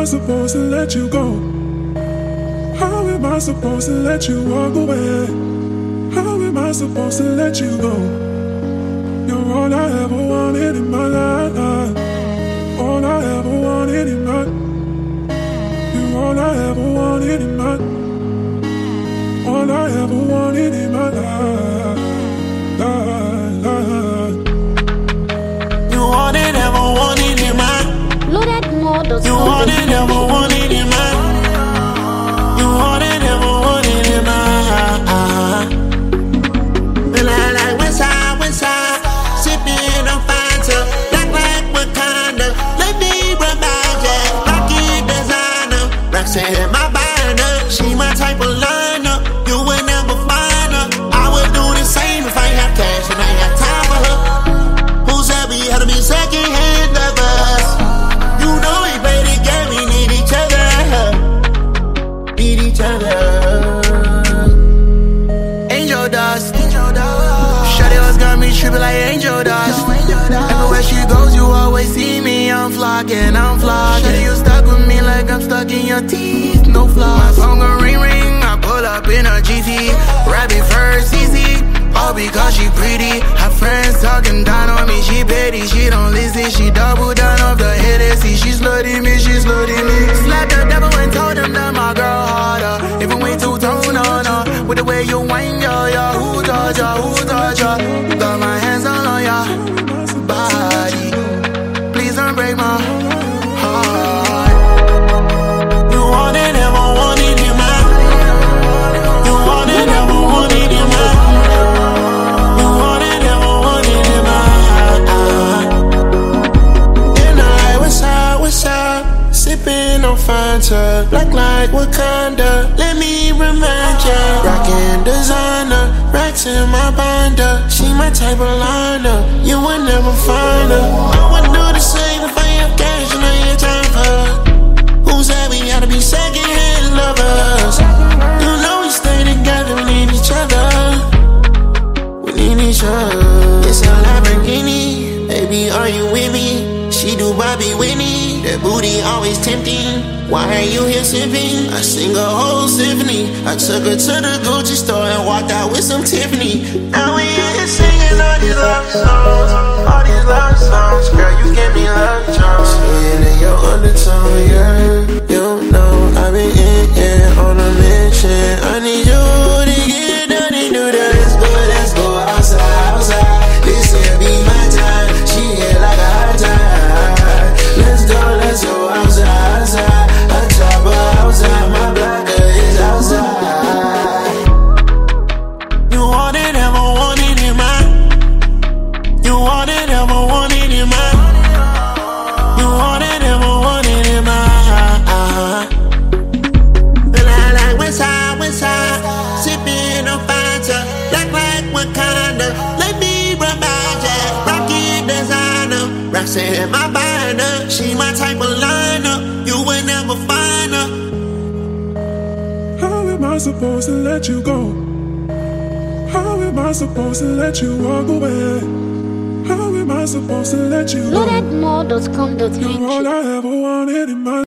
I supposed to let you go? How am I supposed to let you walk away? How am I supposed to let you go? You're all I ever wanted in my life. All I ever wanted in my. You're all I ever wanted in my. All I ever wanted in my life. You wanted, ever wanted in my. You wanted, ever wanted in my. You wanted, ever wanted in my. And I like west side, sipping on Fanta, black like Wakanda. Let me remind ya, Rocky designer, Roxanne my binder. She my type of liner, you would never find her. I would do the same if I had cash and I had time for her. Who said we had to be second-hand lovers? You know we play the game, we need each other. Need each other. Angel dust. Shawty always got me tripping like angel dust. Everywhere she goes, you always see me. I'm flocking. Shawty, you stuck with me like I'm stuck in your teeth. No flaws. My phone gon' ring. I pull up in a GT. Rabbit first, easy. All because she pretty. Her friends talking down on me. She petty, she don't listen. She double down off the Hennessy. She slutty me. Slapped the devil and told him that my girl harder. Even we two-tone on her. With the way you whine, yo. Who touch ya? Got my hands all on ya body. Please don't break my heart. You wanted, ever wanted in my. You wanted, ever wanted in my. You wanted, ever wanted in my. And I west side, sipping on Fanta, black like Wakanda. Let me remind ya, rockin' designer, racks in my binder. She my type of liner, you would never find her. I would do the same if I had cash and I had time for her. Who said we had to be second-hand lovers? You know we stay together, we need each other. We need each other. It's a Lamborghini, baby, are you with me? She do Bobby Whitney, that booty always tempting. Why are you here sipping? I sing a whole symphony. I took her to the Gucci store and walked out with some Tiffany. Now we in here singing all these love songs. All these love songs, girl, you give me love songs. Singing in your undertone, yeah. You know I've been in here on a mission. I need you to get down and do that. Let's go outside. This here be my time. She hit like a hard time. Let's go outside. I chop her outside, my blocker is outside. You wanted, ever wanted in my. You wanted, ever wanted in my. You wanted, ever wanted in my. And I like west side, sipping on Fanta, black like Wakanda. Let me remind ya, Rocky designer, Roxanne my binder. She my type of liner, you would never find her. How am I supposed to let you go? How am I supposed to let you walk away? How am I supposed to let you go? Loadedmore.com.ng You're all I ever wanted in my